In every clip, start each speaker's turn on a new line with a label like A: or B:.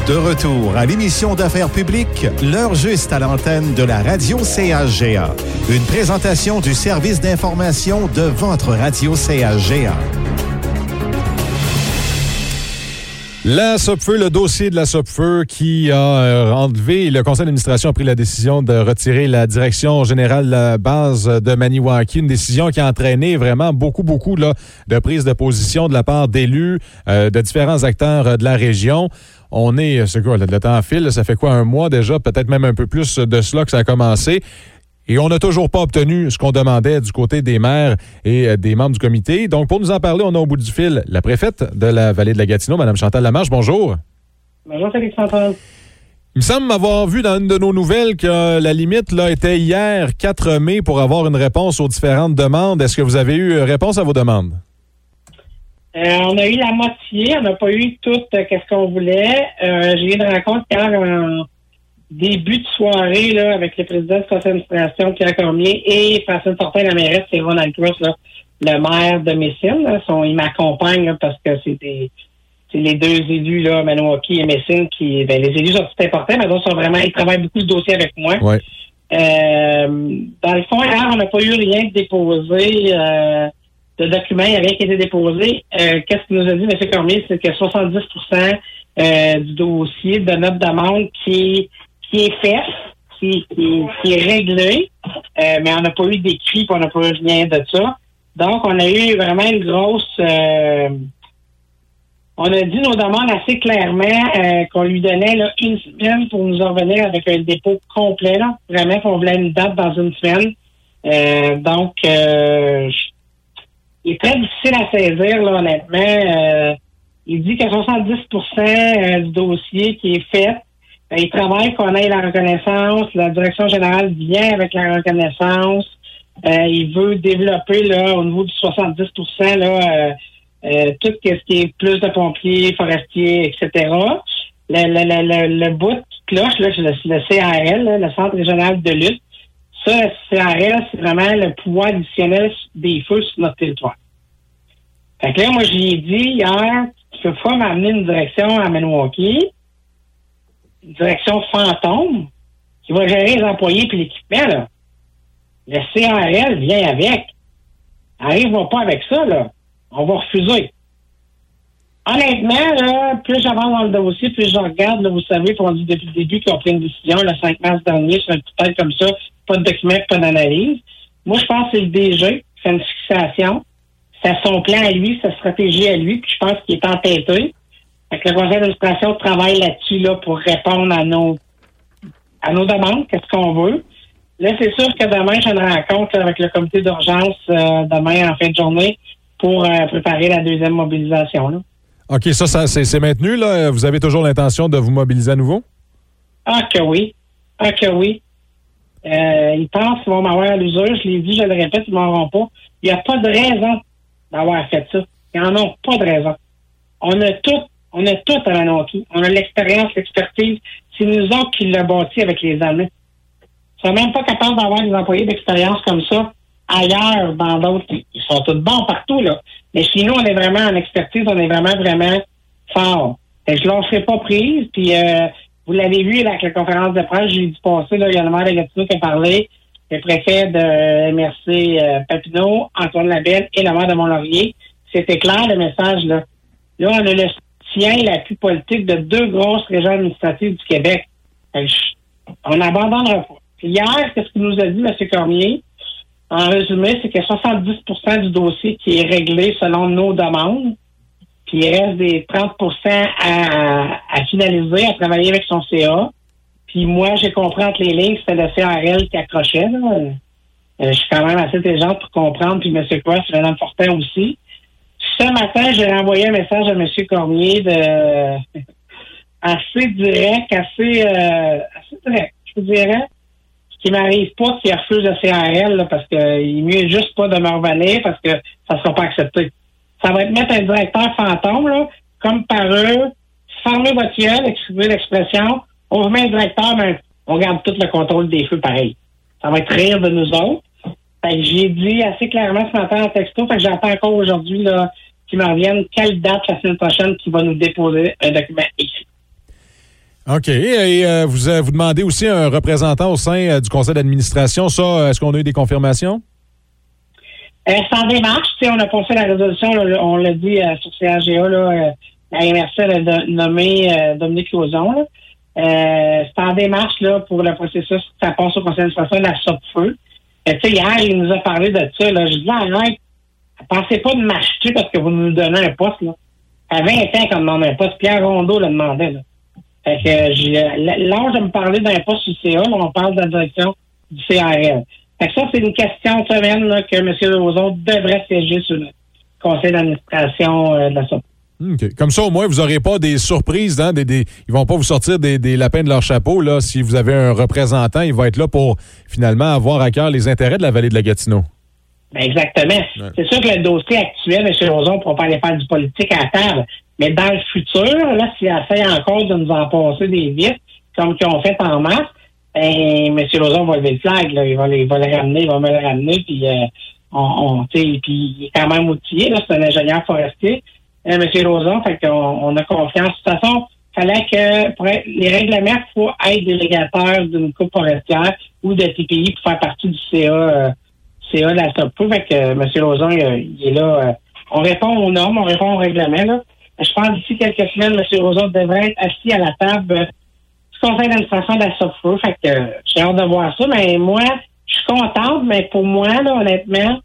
A: De retour à l'émission d'affaires publiques, l'heure juste à l'antenne de la radio CHGA. Une présentation du service d'information de votre radio CHGA.
B: La Sopfeu, le dossier de la Sopfeu qui a enlevé, le conseil d'administration a pris la décision de retirer la direction générale de la base de Maniwaki, une décision qui a entraîné vraiment beaucoup là, de prises de position de la part d'élus, de différents acteurs de la région. On est, c'est quoi, le temps file, ça fait quoi, un mois déjà, peut-être même un peu plus de cela que ça a commencé. Et on n'a toujours pas obtenu ce qu'on demandait du côté des maires et des membres du comité. Donc, pour nous en parler, on a au bout du fil la préfète de la vallée de la Gatineau, Mme Chantal Lamarche. Bonjour.
C: Bonjour, Félix-Antoine.
B: Il me semble m'avoir vu dans une de nos nouvelles que la limite là, était hier, 4 mai, pour avoir une réponse aux différentes demandes. Est-ce que vous avez eu réponse à vos demandes?
C: On a eu la moitié. On n'a pas eu tout ce qu'on voulait. J'ai eu une rencontre hier en début de soirée là, avec le président du conseil d'administration, Pierre Cormier, et Francine Fortin, la mairesse, c'est Ron Alcross, là, le maire de Messine. Là. Ils m'accompagnent là, parce que c'est les deux élus, là, Maniwaki et Messine, qui, les élus sont tout importants, mais d'autres sont vraiment, ils travaillent beaucoup de dossiers avec moi.
B: Ouais.
C: Dans le fond, hier, on n'a pas eu rien de déposé, de documents, il n'y a rien qui a été déposé. Qu'est-ce qu'il nous a dit, M. Cormier, c'est que 70% du dossier de notre demande qui est fait, qui est réglé, mais on n'a pas eu d'écrit, puis on n'a pas eu rien de ça. Donc, on a eu vraiment une grosse... on a dit nos demandes assez clairement qu'on lui donnait là, une semaine pour nous en venir avec un dépôt complet. Là. Vraiment qu'on voulait une date dans une semaine. Donc, il est très difficile à saisir, là, honnêtement. Il dit que 70% du dossier qui est fait, il travaille qu'on ait la reconnaissance. La direction générale vient avec la reconnaissance. Il veut développer là au niveau du 70% là, tout ce qui est plus de pompiers, forestiers, etc. Le bout de cloche, là, le CRL, là, le Centre régional de lutte, ça, le CRL, c'est vraiment le pouvoir additionnel des feux sur notre territoire. Fait que là, moi, je lui ai dit hier, tu peux pas m'amener une direction à Maniwaki, une direction fantôme, qui va gérer les employés puis l'équipement, là. Le CRL vient avec. Arrive-moi pas avec ça, là. On va refuser. Honnêtement, là, plus j'avance dans le dossier, plus je regarde, là, vous savez, qu'on dit depuis le début qu'ils ont pris une décision le 5 mars dernier sur un petit tête comme ça, pas de document, pas d'analyse. Moi, je pense que c'est le DG qui fait une fixation. C'est son plan à lui, sa stratégie à lui, puis je pense qu'il est entêté. Fait que le conseil d'administration travaille là-dessus là, pour répondre à nos demandes, qu'est-ce qu'on veut. Là, c'est sûr que demain, j'ai une rencontre là, avec le comité d'urgence demain en fin de journée pour préparer la deuxième mobilisation. Là.
B: OK, ça c'est maintenu, là? Vous avez toujours l'intention de vous mobiliser à nouveau?
C: Ah que oui. Ils pensent qu'ils vont m'avoir à l'usure. Je l'ai dit, je le répète, ils m'en auront pas. Il n'y a pas de raison d'avoir fait ça. Ils n'en ont pas de raison. On a tout à Maniwaki. On a l'expérience, l'expertise. C'est nous autres qui l'avons bâti avec les Allemands. Ils sont même pas capables d'avoir des employés d'expérience comme ça ailleurs, dans d'autres. Ils sont tous bons partout, là. Mais chez nous, on est vraiment en expertise, on est vraiment fort. Et je ne lâcherai pas prise. Puis vous l'avez vu là, avec la conférence de presse, j'ai dû passer, là, il y a le maire de Gatineau qui a parlé, le préfet de MRC Papineau, Antoine Labelle et le maire de Mont-Laurier. C'était clair, le message, là. Là, on a le soutien et l'appui politique de 2 grosses régions administratives du Québec. On n'abandonnera pas. Puis hier, qu'est-ce qu'il nous a dit, M. Cormier? En résumé, c'est que 70% du dossier qui est réglé selon nos demandes, puis il reste des 30% à finaliser, à travailler avec son CA. Puis moi, j'ai compris entre les lignes, c'était le CRL qui accrochait. Là. Je suis quand même assez intelligente pour comprendre, puis M. Cross, Mme Fortin aussi. Ce matin, j'ai renvoyé un message à M. Cormier assez direct, assez direct, je vous dirais. Qui m'arrive pas qu'il refuse le CRL là, parce qu'il est mieux juste pas de me revaler parce que ça sera pas accepté. Ça va être mettre un directeur fantôme, là, comme par eux, fermez votre gueule, excusez l'expression, on vous met un directeur, mais on garde tout le contrôle des feux pareil. Ça va être rire de nous autres. Fait que j'ai dit assez clairement ce matin en texto, fait que j'attends encore aujourd'hui là qu'ils me reviennent quelle date la semaine prochaine qui va nous déposer un document écrit.
B: OK. Et vous demandez aussi un représentant au sein du conseil d'administration. Ça, est-ce qu'on a eu des confirmations?
C: C'est en démarche. On a passé la résolution, là, on l'a dit sur CAGA, la MRC a nommé Dominique Lauzon. C'est en démarche là, pour le processus. Ça passe au conseil d'administration de la SOPFEU. Hier, il nous a parlé de ça. Là. Je dis, arrête, pensez pas de m'acheter parce que vous nous donnez un poste. Là. À 20 ans qu'on demande un poste. Pierre Rondeau le demandait. Là. Fait que l'âge de me parler d'un poste du CA, là, on parle de la direction du CRL. Fait que ça, c'est une question de semaine là, que M. Lauzon devrait siéger sur le conseil d'administration de la SOP.
B: Okay. Comme ça, au moins, vous n'aurez pas des surprises. Hein, ils vont pas vous sortir des lapins de leur chapeau. Là, si vous avez un représentant, il va être là pour finalement avoir à cœur les intérêts de la vallée de la Gatineau.
C: Ben exactement. Ouais. C'est sûr que le dossier actuel, M. Lauzon, pour pas aller faire du politique à table. Mais dans le futur, là, s'il essaie encore de nous en passer des vies, comme qu'ils ont fait en mars, M. Lauzon va lever le flag. Là. Il va le ramener, il va me le ramener. Puis, puis il est quand même outillé. Là, c'est un ingénieur forestier. M. Lauzon, fait qu'on a confiance. De toute façon, il fallait que pour les règlements, il faut être délégataire d'une coupe forestière ou de TPI pour faire partie du CA de la SOPFEU. Fait que M. Lauzon, il est là. On répond aux normes, on répond aux règlements. Là. Je pense d'ici quelques semaines, M. Lauzon devrait être assis à la table du conseil d'administration de la SOPFEU. Fait que j'ai hâte de voir ça. Mais moi, je suis contente, mais pour moi, là, honnêtement,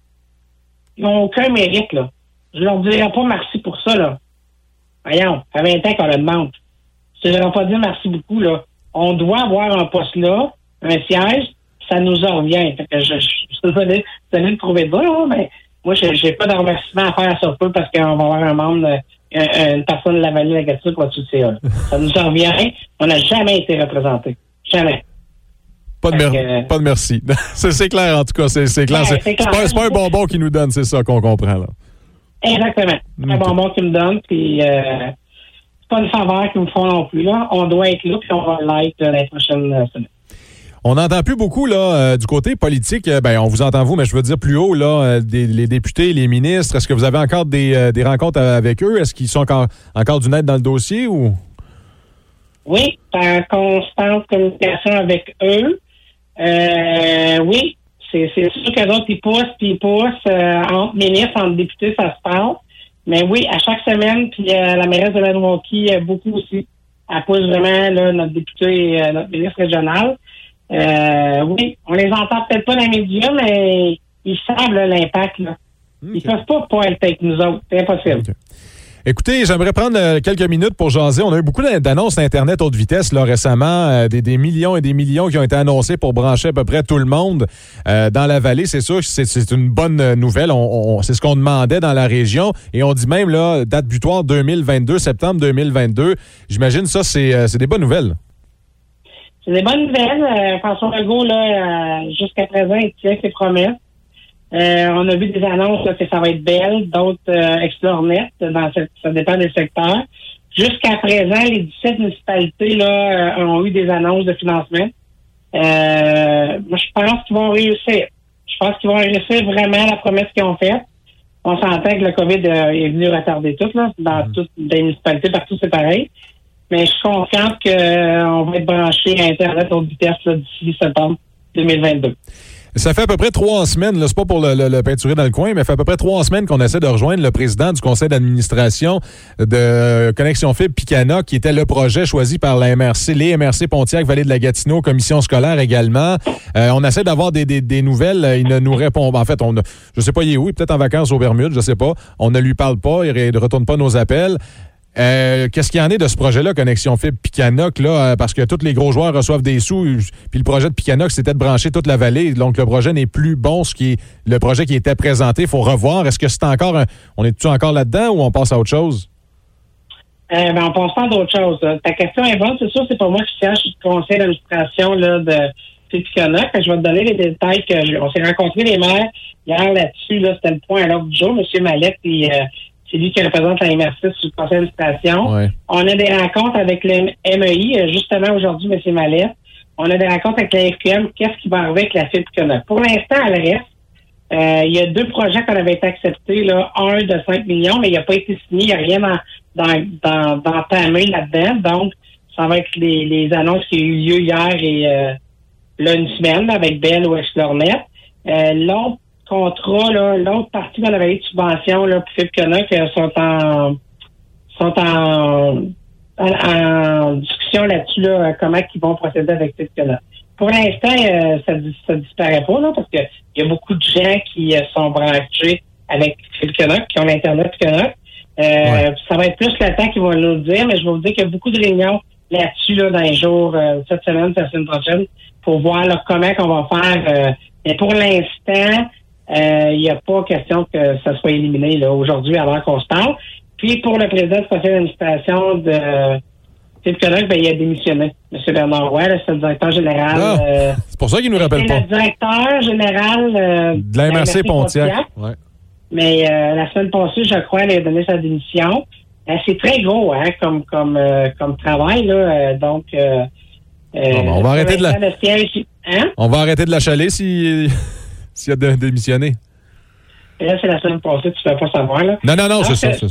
C: ils n'ont aucun mérite, là. Je leur dirai pas merci pour ça, là. Voyons, ça fait 20 ans qu'on le demande. Je leur ai pas dit merci beaucoup, là. On doit avoir un poste là, un siège, ça nous en revient. Fait que je suis désolé de trouver de là, mais moi, j'ai pas de remerciement à faire à ça peu parce qu'on va avoir un membre, une personne de la vallée de la Gatineau qui va tout le CA. Ça nous en revient. On n'a jamais été représenté. Jamais.
B: Pas de merci. c'est clair, en tout cas. C'est clair. Ouais, c'est pas un bonbon qu'ils nous donnent, c'est ça qu'on comprend, là.
C: Exactement. C'est un bonbon qu'ils me donnent, puis c'est pas une faveur qu'ils me font non plus, là. On doit être là, puis on va l'être la prochaine semaine.
B: On n'entend plus beaucoup là du côté politique. On vous entend vous, mais je veux dire plus haut là, les députés, les ministres. Est-ce que vous avez encore des rencontres avec eux? Est-ce qu'ils sont encore du net dans le dossier ou?
C: Oui, en constante communication avec eux. Oui, c'est sûr qu'eux autres, ils poussent. Entre ministres, entre députés, ça se passe. Mais oui, à chaque semaine, puis la mairesse de Maniwaki, beaucoup aussi. Elle pousse vraiment là, notre député et notre ministre régional. Oui, on les entend peut-être pas dans les médias, mais ils savent là, l'impact. Là. Okay. Ils peuvent pas être avec nous autres. C'est impossible. Okay.
B: Écoutez, j'aimerais prendre quelques minutes pour jaser. On a eu beaucoup d'annonces Internet haute vitesse là, récemment, des millions et des millions qui ont été annoncés pour brancher à peu près tout le monde dans la vallée. C'est sûr que c'est une bonne nouvelle. C'est ce qu'on demandait dans la région. Et on dit même, là, date butoir 2022, septembre 2022. J'imagine ça, c'est des bonnes nouvelles.
C: C'est des bonnes nouvelles. François Legault, là, jusqu'à présent, il tient ses promesses. On a vu des annonces là, que ça va être Bell, d'autres Explore Net, ça dépend des secteurs. Jusqu'à présent, les 17 municipalités là, ont eu des annonces de financement. Moi, je pense qu'ils vont réussir. Je pense qu'ils vont réussir vraiment la promesse qu'ils ont faite. On s'entend que le COVID est venu retarder tout, là, dans toutes les municipalités, partout c'est pareil. Mais je suis confiante qu'on va être branché à Internet haute vitesse là, d'ici septembre 2022.
B: Ça fait à peu près 3 semaines, là, c'est pas pour le peinturer dans le coin, mais ça fait à peu près 3 semaines qu'on essaie de rejoindre le président du conseil d'administration de Connexion Fibre Picana, qui était le projet choisi par la MRC, les MRC Pontiac, Vallée de la Gatineau, commission scolaire également. On essaie d'avoir des nouvelles. Il ne nous répond pas. En fait, je sais pas, il est où? Il est peut-être en vacances aux Bermudes, je sais pas. On ne lui parle pas, il ne retourne pas nos appels. Qu'est-ce qu'il y en est de ce projet-là, Connexion Fibre Picanoc, là, parce que tous les gros joueurs reçoivent des sous, puis le projet de Picanoc, c'était de brancher toute la vallée, donc le projet n'est plus bon, le projet qui était présenté, il faut revoir. Est-ce que c'est encore on est-tu encore là-dedans ou on passe à autre chose?
C: On passe pas à d'autres choses. Ta question est bonne, c'est sûr, c'est pas moi qui cherche le conseil d'administration là, de Picanoc. Je vais te donner les détails on s'est rencontrés les maires hier là-dessus, là, c'était le point à l'ordre du jour, M. Mallette et c'est lui qui représente la MRC sur le conseil d'administration. Ouais. On a des rencontres avec le MEI, justement aujourd'hui, M. Mallette. On a des rencontres avec la FQM. Qu'est-ce qui va arriver avec la fibre Picanoc? Pour l'instant, elle reste. Il y a 2 projets qu'on avait été acceptés, là, un de 5 millions, mais il n'a pas été signé. Il n'y a rien d'entamé là-dedans. Donc, ça va être les annonces qui ont eu lieu hier et là, une semaine là, avec Bell ou Explornet. L'autre contrat, là, l'autre partie qu'on avait eu de subvention, là, pour Philippe Canuck, sont en discussion là-dessus, là, comment ils vont procéder avec Philippe Canuck. Pour l'instant, ça disparaît pas, là, parce que il y a beaucoup de gens qui sont branchés avec Philippe Canuck, qui ont l'Internet Canuck. Ça va être plus le temps qu'ils vont nous le dire, mais je vais vous dire qu'il y a beaucoup de réunions là-dessus, là, dans les jours, cette semaine, la semaine prochaine, pour voir, là, comment qu'on va faire. Mais pour l'instant, il n'y a pas question que ça soit éliminé, là, aujourd'hui, avant qu'on se parle. Puis, pour le président du conseil d'administration de Philippe Canuck, il a démissionné. M. Bernard Roy, c'est le directeur général.
B: C'est pour ça qu'il nous rappelle pas.
C: C'est le directeur général
B: de la MRC Pontiac. Ouais.
C: Mais la semaine passée, je crois, elle a donné sa démission. C'est très gros, hein, comme travail, là. Donc,
B: on va arrêter de la...
C: Hein?
B: On va arrêter de la chaler s'il a démissionné.
C: Et là, c'est la semaine passée, tu ne vas pas savoir, là.
B: Non,
C: donc,
B: c'est ça.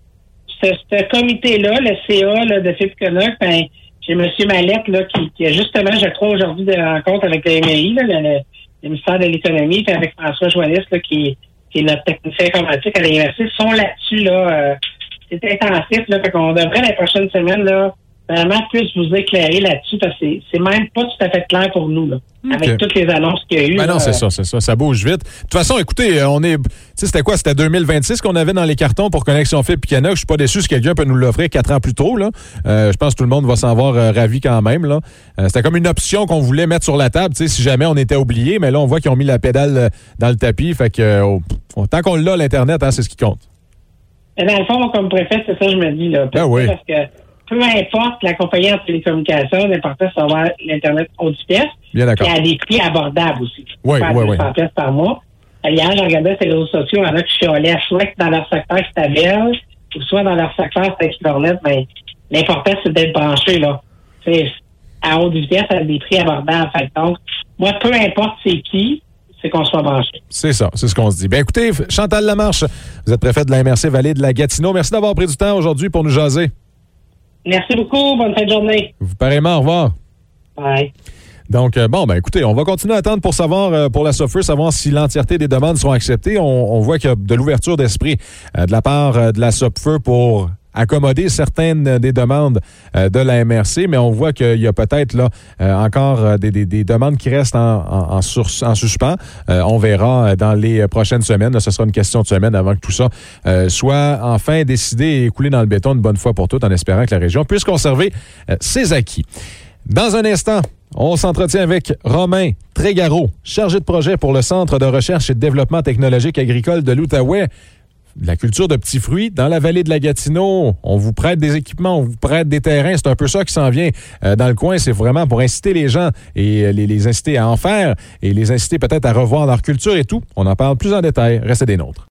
C: Ce comité-là, le CA là, de Philippe Canuck, j'ai M. Mallette, là, qui a justement, je crois, aujourd'hui des rencontres avec la MRI, là, le ministère de l'Économie, puis avec François Joannis, là, qui est notre technicien informatique à l'université, sont là-dessus, là. C'est intensif, là. Fait qu'on devrait, les prochaines semaines, là, vraiment plus vous éclairer là-dessus, parce que c'est même pas tout à fait clair pour nous, là. Okay. Avec toutes les annonces qu'il y a eu.
B: Ben non, c'est ça. Ça bouge vite. De toute façon, écoutez, c'était quoi? C'était 2026 qu'on avait dans les cartons pour Connexion Fibre et Canuck. Je suis pas déçu si quelqu'un peut nous l'offrir 4 ans plus tôt, là. Je pense que tout le monde va s'en voir ravi quand même, là. C'était comme une option qu'on voulait mettre sur la table, si jamais on était oublié, mais là, on voit qu'ils ont mis la pédale dans le tapis. Fait que, tant qu'on l'a, l'Internet, hein, c'est ce qui compte.
C: Et dans le fond, comme préfet, c'est ça que je me dis, là.
B: Oui.
C: Parce que peu importe la compagnie en télécommunication, l'important, c'est d'avoir l'Internet haute vitesse.
B: Bien d'accord.
C: Et à des prix abordables aussi.
B: Oui.
C: 100 pièces par mois. Hier, je regardais sur les réseaux sociaux, il y en a qui chialaient à soit que dans leur secteur, c'était Bell, ou soit dans leur secteur, c'était Explornet. Mais l'important, c'est d'être branché, là. C'est à haute vitesse, à des prix abordables. Fait donc, moi, peu importe c'est qui, c'est qu'on soit branché.
B: C'est ça, c'est ce qu'on se dit. Bien, écoutez, Chantal Lamarche, vous êtes préfète de la MRC Vallée de la Gatineau. Merci d'avoir pris du temps aujourd'hui pour nous jaser.
C: Merci beaucoup. Bonne fin de journée.
B: Vous pareillement, au revoir.
C: Bye.
B: Donc, écoutez, on va continuer à attendre pour savoir, pour la SOFER, savoir si l'entièreté des demandes sont acceptées. On voit qu'il y a de l'ouverture d'esprit de la part de la SOFER pour accommoder certaines des demandes de la MRC, mais on voit qu'il y a peut-être là encore des demandes qui restent en suspens. On verra dans les prochaines semaines. Là, ce sera une question de semaine avant que tout ça soit enfin décidé et coulé dans le béton une bonne fois pour toutes, en espérant que la région puisse conserver ses acquis. Dans un instant, on s'entretient avec Romain Trégaro, chargé de projet pour le Centre de recherche et de développement technologique agricole de l'Outaouais. La culture de petits fruits dans la vallée de la Gatineau. On vous prête des équipements, on vous prête des terrains. C'est un peu ça qui s'en vient dans le coin. C'est vraiment pour inciter les gens et les inciter à en faire et les inciter peut-être à revoir leur culture et tout. On en parle plus en détail. Restez des nôtres.